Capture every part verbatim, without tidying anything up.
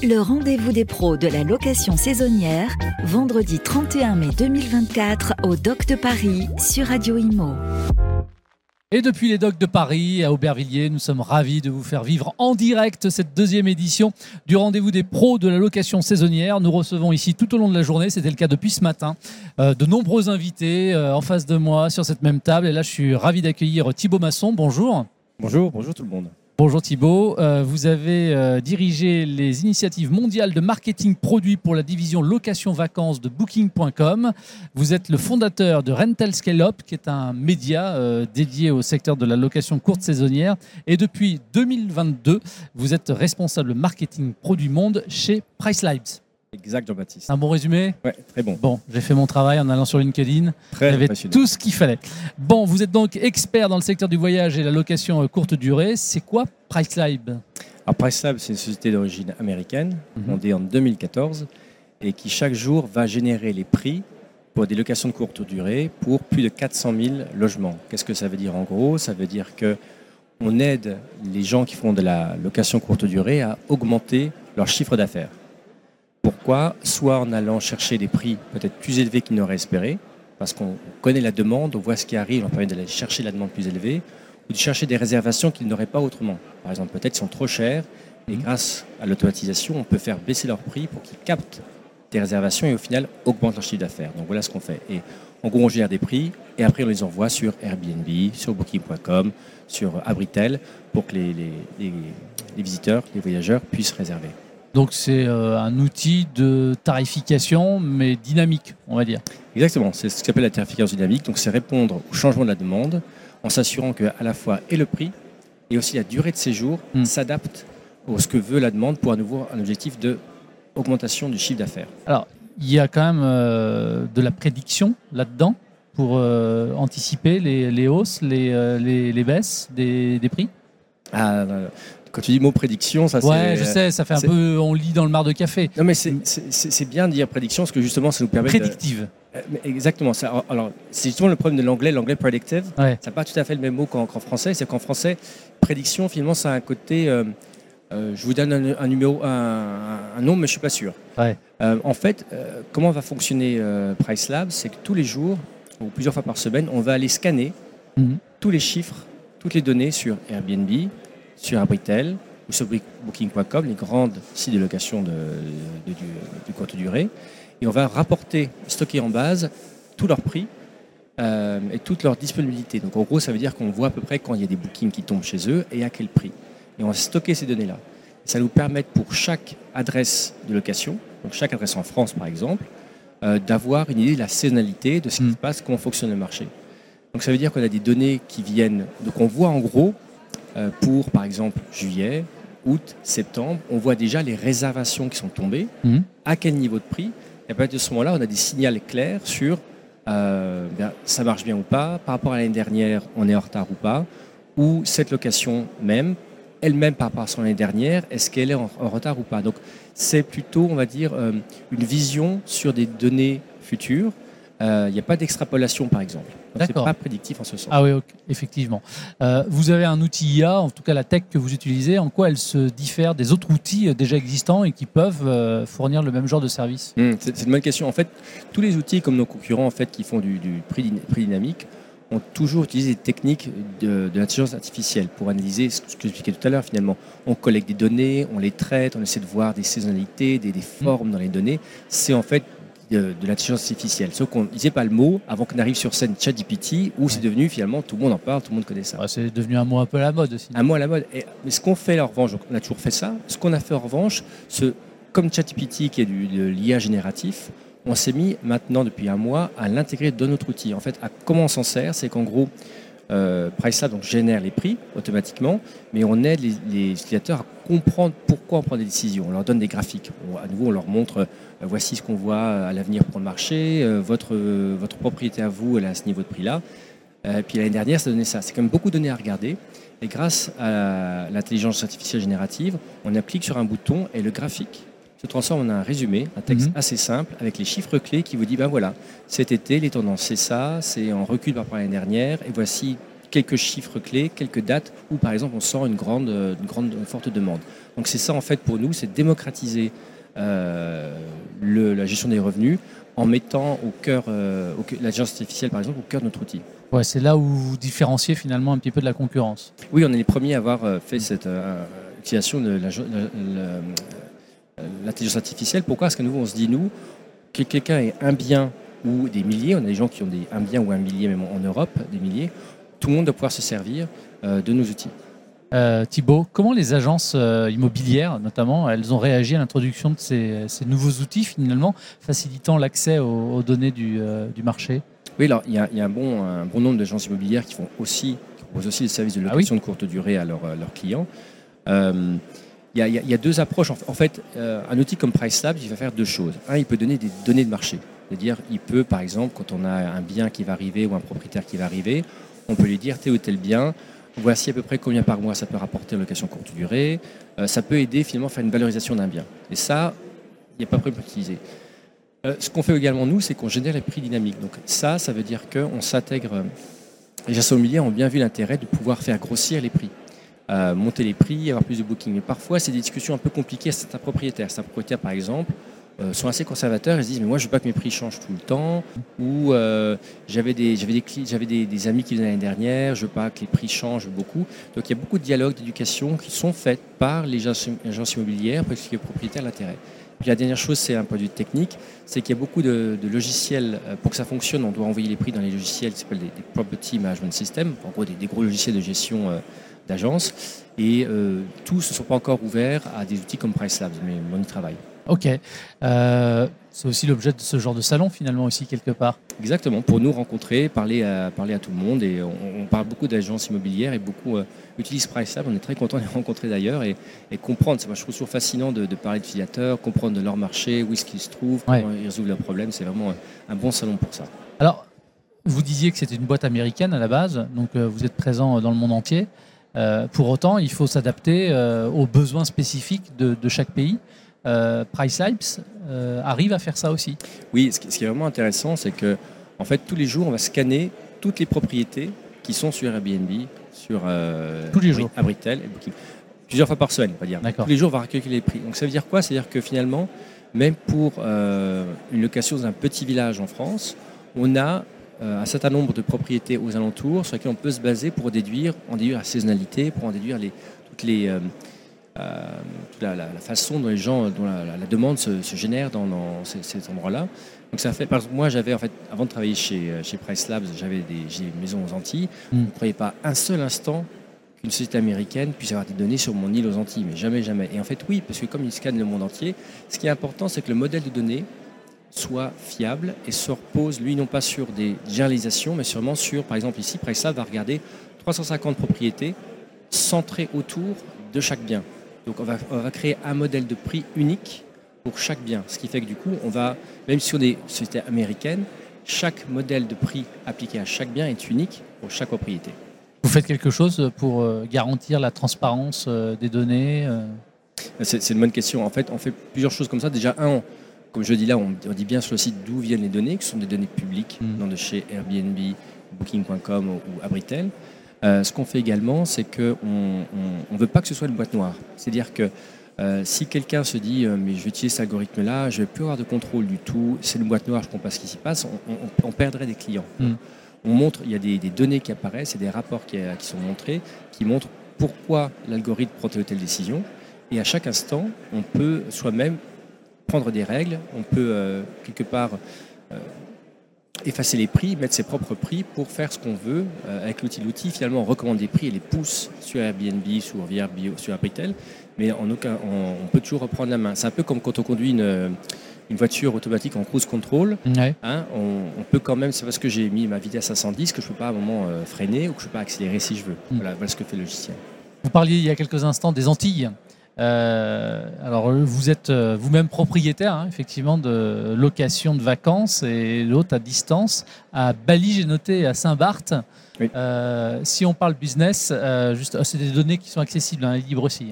Le rendez-vous des pros de la location saisonnière, vendredi trente et un mai deux mille vingt-quatre au Dock de Paris sur Radio Imo. Et depuis les docks de Paris à Aubervilliers, nous sommes ravis de vous faire vivre en direct cette deuxième édition du rendez-vous des pros de la location saisonnière. Nous recevons ici tout au long de la journée, c'était le cas depuis ce matin, euh, de nombreux invités euh, en face de moi sur cette même table. Et là, je suis ravi d'accueillir Thibaut Masson. Bonjour. Bonjour, bonjour tout le monde. Bonjour Thibaut, euh, vous avez euh, dirigé les initiatives mondiales de marketing produit pour la division location vacances de booking point com. Vous êtes le fondateur de Rental Scale Up, qui est un média euh, dédié au secteur de la location courte saisonnière. Et depuis deux mille vingt-deux, vous êtes responsable marketing produit monde chez PriceLabs. Exact, Jean-Baptiste. Un bon résumé ? Ouais, très bon. Bon, j'ai fait mon travail en allant sur LinkedIn. Très J'avais impressionnant. tout ce qu'il fallait. Bon, vous êtes donc expert dans le secteur du voyage et la location courte durée. C'est quoi PriceLabs ? Alors, PriceLabs, c'est une société d'origine américaine, Mhm. fondée en deux mille quatorze, et qui chaque jour va générer les prix pour des locations de courte durée pour plus de quatre cent mille logements. Qu'est-ce que ça veut dire en gros ? Ça veut dire qu'on aide les gens qui font de la location courte durée à augmenter leur chiffre d'affaires. Pourquoi ? Soit en allant chercher des prix peut-être plus élevés qu'ils n'auraient espéré, parce qu'on connaît la demande, on voit ce qui arrive, on permet d'aller chercher la demande plus élevée, ou de chercher des réservations qu'ils n'auraient pas autrement. Par exemple, peut-être qu'ils sont trop chers, et grâce à l'automatisation, on peut faire baisser leur prix pour qu'ils captent des réservations et au final augmentent leur chiffre d'affaires. Donc voilà ce qu'on fait. Et en gros, on génère des prix, et après on les envoie sur Airbnb, sur booking point com, sur Abritel, pour que les, les, les, les visiteurs, les voyageurs puissent réserver. Donc c'est euh, un outil de tarification, mais dynamique, on va dire. Exactement, c'est ce qu'on appelle la tarification dynamique. Donc c'est répondre au changement de la demande en s'assurant que à la fois et le prix et aussi la durée de séjour Mm. s'adaptent à ce que veut la demande pour à nouveau un objectif de augmentation du chiffre d'affaires. Alors, il y a quand même euh, de la prédiction là-dedans pour euh, anticiper les, les hausses, les, euh, les, les baisses des, des prix. Ah, euh, quand tu dis mot prédiction, ça Ouais, c'est... je sais, ça fait un c'est- peu, on lit dans le mar de café. Non mais c'est, c'est, c'est- c'est bien de dire prédiction parce que justement ça nous permet de... Prédictive. Euh, mais Exactement, ça, alors, alors, c'est justement le problème de l'anglais, l'anglais predictive. Ouais. Ça n'a pas tout à fait le même mot qu'en, qu'en français. C'est qu'en français, prédiction, finalement, ça a un côté. euh, euh, je vous donne un, un numéro, un, un nom, mais je ne suis pas sûr. Ouais. Euh, en fait, euh, comment va fonctionner euh, PriceLabs ? C'est que tous les jours, ou plusieurs fois par semaine, on va aller scanner Mhm. tous les chiffres, toutes les données sur Airbnb, sur Abritel ou sur booking point com, les grandes sites de location de, de- du, du courte durée. Et on va rapporter, stocker en base tous leurs prix euh, et toute leur disponibilité. Donc en gros, ça veut dire qu'on voit à peu près quand il y a des bookings qui tombent chez eux et à quel prix. Et on va stocker ces données-là. Ça nous permet pour chaque adresse de location, donc chaque adresse en France par exemple, euh, d'avoir une idée de la saisonnalité, de ce qui Mm. se passe, comment fonctionne le marché. Donc ça veut dire qu'on a des données qui viennent, donc on voit en gros euh, pour par exemple juillet, août, septembre, on voit déjà les réservations qui sont tombées, Mhm. à quel niveau de prix. Et à partir de ce moment-là, on a des signaux clairs sur euh, bien, ça marche bien ou pas, par rapport à l'année dernière, on est en retard ou pas, ou cette location même, elle-même par rapport à son année dernière, est-ce qu'elle est en, en retard ou pas. Donc c'est plutôt, on va dire, euh, une vision sur des données futures. Il n'y a pas d'extrapolation, par exemple. Donc c'est D'accord. pas prédictif en ce sens. Ah oui, ok, effectivement. Euh, vous avez un outil I A, en tout cas la tech que vous utilisez, en quoi elle se diffère des autres outils euh, déjà existants et qui peuvent euh, fournir le même genre de service ? Hum, c'est, c'est une bonne question. En fait, tous les outils comme nos concurrents en fait, qui font du, du prix, dyna- prix dynamique ont toujours utilisé des techniques de, de l'intelligence artificielle pour analyser ce que j'expliquais tout à l'heure finalement. On collecte des données, on les traite, on essaie de voir des saisonnalités, des, des formes dans les données. C'est en fait de, de l'intelligence artificielle. Sauf qu'on ne disait pas le mot avant qu'on arrive sur scène ChatGPT où c'est devenu finalement tout le monde en parle, tout le monde connaît ça. Ouais, c'est devenu un mot un peu à la mode aussi. Un mot à la mode. Et- mais ce qu'on fait en revanche, donc on a toujours fait ça, ce qu'on a fait en revanche, ce, comme ChatGPT qui est du, de l'I A génératif, on s'est mis maintenant depuis un mois à l'intégrer dans notre outil. En fait, à comment on s'en sert, c'est qu'en gros, euh, PriceLabs donc, génère les prix automatiquement, mais on aide les, les utilisateurs à comprendre pourquoi on prend des décisions. On leur donne des graphiques. On- à nouveau, on leur montre euh, voici ce qu'on voit à l'avenir pour le marché, euh, votre, euh, votre propriété à vous, elle est à ce niveau de prix-là. Euh, puis l'année dernière, ça donnait ça. C'est quand même beaucoup de données à regarder. Et grâce à l'intelligence artificielle générative, on applique sur un bouton et le graphique se transforme en un résumé, un texte Mhm. assez simple avec les chiffres clés qui vous dit ben voilà, cet été, les tendances c'est ça, c'est en recul par rapport à l'année dernière, et voici quelques chiffres clés, quelques dates où par exemple on sent une grande, une grande une forte demande. Donc c'est ça en fait pour nous, c'est démocratiser euh, le, la gestion des revenus en mettant au cœur, euh, au cœur l'intelligence artificielle par exemple au cœur de notre outil. Ouais, c'est là où vous différenciez finalement un petit peu de la concurrence. Oui, on est les premiers à avoir fait cette euh, utilisation de la, la, la, l'intelligence artificielle. Pourquoi ? Parce que nous on se dit nous que quelqu'un ait un bien ou des milliers, on a des gens qui ont des, un bien ou un millier même en Europe, des milliers, tout le monde doit pouvoir se servir euh, de nos outils. Euh, Thibaut, comment les agences euh, immobilières, notamment, elles ont réagi à l'introduction de ces, ces nouveaux outils, finalement, facilitant l'accès aux, aux données du, euh, du marché ? Oui, alors il y a, il y a un, bon, un bon nombre d'agences immobilières qui font aussi, qui proposent aussi des services de location ah oui. de courte durée à, leur, à leurs clients. Euh, il, y a, il y a deux approches. En fait, euh, un outil comme PriceLabs, il va faire deux choses. Un, il peut donner des données de marché. C'est-à-dire, il peut, par exemple, quand on a un bien qui va arriver ou un propriétaire qui va arriver, on peut lui dire tel ou tel bien. Voici à peu près combien par mois ça peut rapporter en location courte durée. Euh, ça peut aider finalement à faire une valorisation d'un bien. Et ça, il n'y a pas de problème pour l'utiliser. Euh, ce qu'on fait également nous, c'est qu'on génère les prix dynamiques. Donc ça, ça veut dire qu'on s'intègre. Les agences immobilières ont bien vu l'intérêt de pouvoir faire grossir les prix, euh, monter les prix, avoir plus de bookings. Mais parfois, c'est des discussions un peu compliquées à certains propriétaires. Certains propriétaires, par exemple, Euh, sont assez conservateurs, ils se disent mais moi je veux pas que mes prix changent tout le temps, ou euh, j'avais, des, j'avais, des, j'avais des, des amis qui venaient l'année dernière, je veux pas que les prix changent beaucoup. Donc il y a beaucoup de dialogues, d'éducation qui sont faits par les agences immobilières pour expliquer aux propriétaires l'intérêt. Puis la dernière chose, c'est un point de vue technique, c'est qu'il y a beaucoup de, de logiciels, pour que ça fonctionne, on doit envoyer les prix dans les logiciels qui s'appellent des, des Property Management Systems, en gros des, des gros logiciels de gestion euh, d'agence, et euh, tous ne sont pas encore ouverts à des outils comme PriceLabs, mais on y travaille. Ok. Euh, c'est aussi l'objet de ce genre de salon, finalement, aussi, quelque part. Exactement, pour nous rencontrer, parler à, parler à tout le monde. Et on, on parle beaucoup d'agences immobilières et beaucoup euh, utilisent PriceLabs. On est très content de les rencontrer d'ailleurs et, et comprendre. C'est, moi, je trouve toujours fascinant de, de parler d'utilisateurs, comprendre de leur marché, où est-ce qu'ils se trouvent, ouais. comment ils résolvent leurs problèmes. C'est vraiment un, un bon salon pour ça. Alors, vous disiez que c'était une boîte américaine à la base, donc euh, vous êtes présent dans le monde entier. Euh, pour autant, il faut s'adapter euh, aux besoins spécifiques de, de chaque pays. Euh, PriceLabs euh, arrive à faire ça aussi. Oui, ce qui, ce qui est vraiment intéressant, c'est que en fait, tous les jours, on va scanner toutes les propriétés qui sont sur Airbnb, sur euh, tous les jours. Abritel et Booking. Plusieurs fois par semaine, on va dire. D'accord. Tous les jours, on va recueillir les prix. Donc ça veut dire quoi ? C'est-à-dire que finalement, même pour euh, une location dans un petit village en France, on a euh, un certain nombre de propriétés aux alentours sur lesquelles on peut se baser pour déduire, en déduire la saisonnalité, pour en déduire les, toutes les... Euh, Euh, la, la, la façon dont les gens, dont la, la, la demande se, se génère dans, dans ces, ces endroits-là. Donc ça fait, par exemple, moi j'avais en fait, avant de travailler chez, chez PriceLabs, j'avais des, j'ai une maison aux Antilles. Mm. Je ne croyais pas un seul instant qu'une société américaine puisse avoir des données sur mon île aux Antilles, mais jamais, jamais. Et en fait, oui, parce que comme ils scannent le monde entier, ce qui est important, c'est que le modèle de données soit fiable et se repose, lui, non pas sur des généralisations, mais sûrement sur, par exemple, ici, PriceLabs va regarder trois cent cinquante propriétés centrées autour de chaque bien. Donc on va, on va créer un modèle de prix unique pour chaque bien. Ce qui fait que du coup, on va, même sur des sociétés américaines, chaque modèle de prix appliqué à chaque bien est unique pour chaque propriété. Vous faites quelque chose pour garantir la transparence des données ? C'est, c'est une bonne question. En fait, on fait plusieurs choses comme ça. Déjà, un, comme je dis là, on, on dit bien sur le site d'où viennent les données, qui sont des données publiques, mmh. non de chez Airbnb, Booking point com ou, ou Abritel. Euh, ce qu'on fait également, c'est qu'on ne veut pas que ce soit une boîte noire. C'est-à-dire que euh, si quelqu'un se dit euh, « mais je vais utiliser cet algorithme-là, je ne vais plus avoir de contrôle du tout, c'est une boîte noire, je ne comprends pas ce qui s'y passe », on, on, on perdrait des clients. Mm. On montre, il y a des, des données qui apparaissent et des rapports qui, qui sont montrés qui montrent pourquoi l'algorithme prend telle ou telle décision. Et à chaque instant, on peut soi-même prendre des règles, on peut euh, quelque part... Euh, effacer les prix, mettre ses propres prix pour faire ce qu'on veut euh, avec l'outil. L'outil, finalement, on recommande des prix et les pousse sur Airbnb, sur V R B, sur Abritel, mais en aucun, on, on peut toujours reprendre la main. C'est un peu comme quand on conduit une, une voiture automatique en cruise control. Ouais. Hein, on, on peut quand même, c'est parce que j'ai mis ma vitesse à cent dix que je ne peux pas à un moment euh, freiner ou que je ne peux pas accélérer si je veux. Mm. Voilà, voilà ce que fait le logiciel. Vous parliez il y a quelques instants des Antilles. Euh, alors vous êtes euh, vous-même propriétaire hein, effectivement de location de vacances et l'autre à distance à Bali, j'ai noté à Saint-Barth. Oui. Euh, si on parle business, euh, juste, oh, c'est des données qui sont accessibles, hein, libres aussi.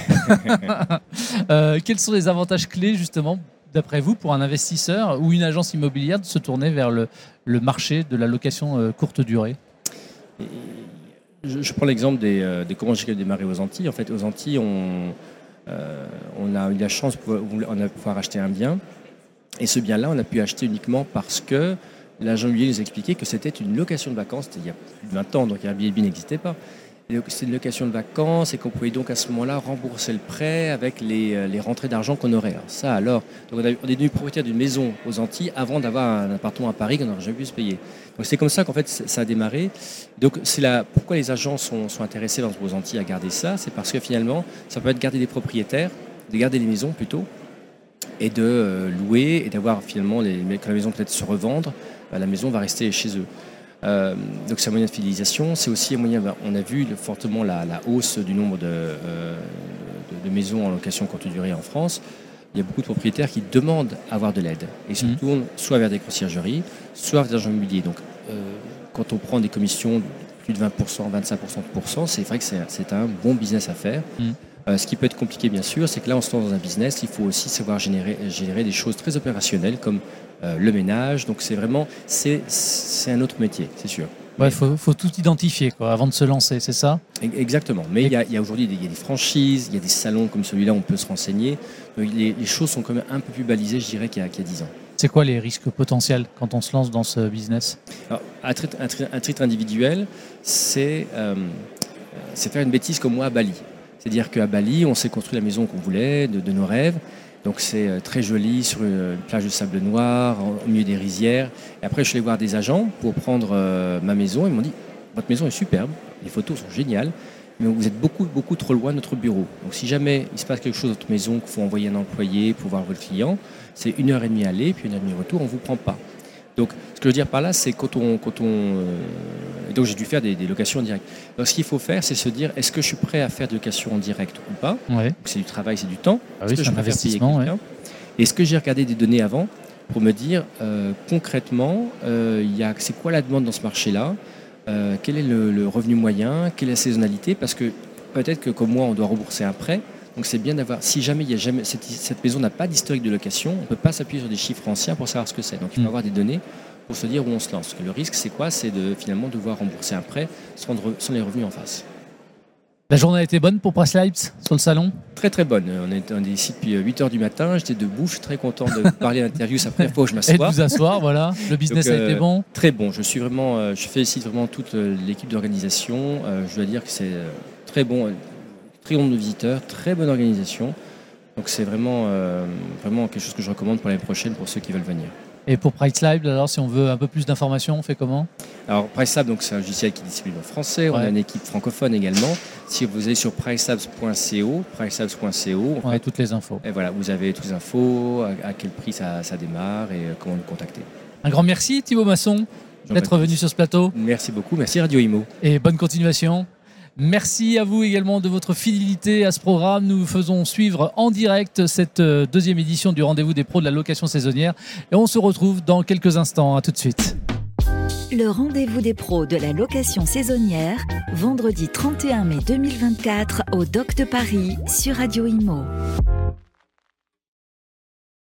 Hein. euh, quels sont les avantages clés justement d'après vous pour un investisseur ou une agence immobilière de se tourner vers le, le marché de la location euh, courte durée ? Et... je, je prends l'exemple des, euh, de comment j'ai démarré aux Antilles. En fait, aux Antilles, on, euh, on a eu la chance de pouvoir, on a pouvoir acheter un bien. Et ce bien-là, on a pu acheter uniquement parce que l'agent immobilier nous a expliqué que c'était une location de vacances. C'était il y a plus de vingt ans, donc Airbnb n'existait pas. C'était une location de vacances et qu'on pouvait donc à ce moment-là rembourser le prêt avec les, les rentrées d'argent qu'on aurait. Alors ça, alors, donc on, a, on est devenu propriétaire d'une maison aux Antilles avant d'avoir un appartement à Paris qu'on n'aurait jamais pu se payer. Donc c'est comme ça qu'en fait ça a démarré. Donc c'est là pourquoi les agents sont, sont intéressés dans, aux Antilles à garder ça, c'est parce que finalement ça permet de garder des propriétaires, de garder les maisons plutôt, et de euh, louer et d'avoir finalement les, quand la maison peut-être se revendre, bah, la maison va rester chez eux. Euh, donc c'est un moyen de fidélisation, c'est aussi un moyen, on a vu fortement la, la hausse du nombre de, euh, de, de maisons en location courte durée en France. Il y a beaucoup de propriétaires qui demandent à avoir de l'aide et se mmh. tournent soit vers des conciergeries, soit vers des agents immobiliers. Donc euh, quand on prend des commissions de plus de vingt pour cent, vingt-cinq pour cent, c'est vrai que c'est, c'est un bon business à faire. Mmh. Euh, ce qui peut être compliqué bien sûr, c'est que là on se lance dans un business, il faut aussi savoir générer, générer des choses très opérationnelles comme Euh, le ménage, donc c'est vraiment c'est, c'est un autre métier, c'est sûr. Il ouais, faut, faut tout identifier quoi, avant de se lancer, c'est ça ? Exactement, mais il y a, il y a aujourd'hui des, il y a des franchises, il y a des salons comme celui-là où on peut se renseigner, donc les, les choses sont quand même un peu plus balisées, je dirais, qu'il y a, qu'il y a dix ans. C'est quoi les risques potentiels quand on se lance dans ce business ? Alors, à titre, un titre individuel, c'est, euh, c'est faire une bêtise comme moi à Bali. C'est-à-dire qu'à Bali, on s'est construit la maison qu'on voulait, de, de nos rêves. Donc c'est très joli sur une plage de sable noir, au milieu des rizières. Et après, je suis allé voir des agents pour prendre euh, ma maison. Ils m'ont dit, votre maison est superbe, les photos sont géniales, mais vous êtes beaucoup, beaucoup trop loin de notre bureau. Donc si jamais il se passe quelque chose dans votre maison, qu'il faut envoyer un employé pour voir votre client, c'est une heure et demie aller, puis une heure et demie retour, on ne vous prend pas. Donc ce que je veux dire par là, c'est quand on... Quand on euh, donc j'ai dû faire des, des locations en direct. Donc ce qu'il faut faire, c'est se dire, est-ce que je suis prêt à faire des locations en direct ou pas ? Ouais. Donc, c'est du travail, c'est du temps. Ah oui, est-ce que c'est je un investissement. Ouais. Est-ce que j'ai regardé des données avant pour me dire euh, concrètement, euh, y a, c'est quoi la demande dans ce marché-là ? euh, Quel est le, le revenu moyen ? Quelle est la saisonnalité ? Parce que peut-être que comme moi, on doit rembourser un prêt. Donc c'est bien d'avoir, si jamais, il y a jamais cette, cette maison n'a pas d'historique de location, on ne peut pas s'appuyer sur des chiffres anciens pour savoir ce que c'est. Donc il faut mmh. avoir des données pour se dire où on se lance. Parce que le risque, c'est quoi ? C'est de finalement devoir rembourser un prêt sans, sans les revenus en face. La journée a été bonne pour PriceLabs sur le salon ? Très très bonne. On est, on est ici depuis huit heures du matin. J'étais debout. Je suis très content de parler à l'interview. C'est la première fois où je m'assois. Et de vous asseoir, voilà. Le business Donc, euh, a été bon ? Très bon. Je suis vraiment, euh, je félicite vraiment toute l'équipe d'organisation. Euh, je dois dire que c'est très bon. Très bon de visiteurs, très bonne organisation. Donc c'est vraiment, euh, vraiment quelque chose que je recommande pour l'année prochaine pour ceux qui veulent venir. Et pour PriceLabs, alors si on veut un peu plus d'informations, on fait comment ? Alors PriceLabs, donc c'est un logiciel qui est disponible en français. Ouais. On a une équipe francophone également. Si vous allez sur pricelabs point co, pricelabs point co, on a toutes les infos. Et voilà, vous avez toutes les infos, à, à quel prix ça, ça démarre et comment nous contacter. Un grand merci Thibaut Masson d'être venu sur ce plateau. Merci beaucoup, merci Radio Imo. Et bonne continuation. Merci à vous également de votre fidélité à ce programme. Nous faisons suivre en direct cette deuxième édition du Rendez-vous des pros de la location saisonnière. Et on se retrouve dans quelques instants. À tout de suite. Le Rendez-vous des pros de la location saisonnière, vendredi trente et un mai deux mille vingt-quatre au Dock de Paris sur Radio Imo.